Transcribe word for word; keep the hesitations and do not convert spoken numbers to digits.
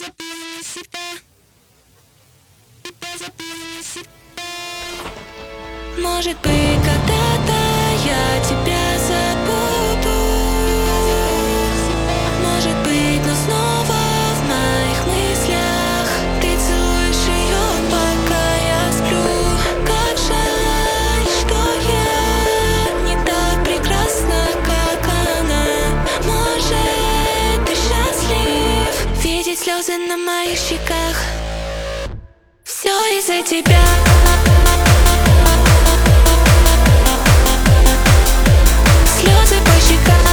забыла себя, тебя забыла себя. Может быть, когда-то я тебя забуду. Может быть, но снова в моих мыслях ты целуешь ее, пока я сплю. Как жаль, что я не так прекрасна, как она. Может, ты счастлив видеть слезы на моих щеках. Все из-за тебя. Слезы по щекам.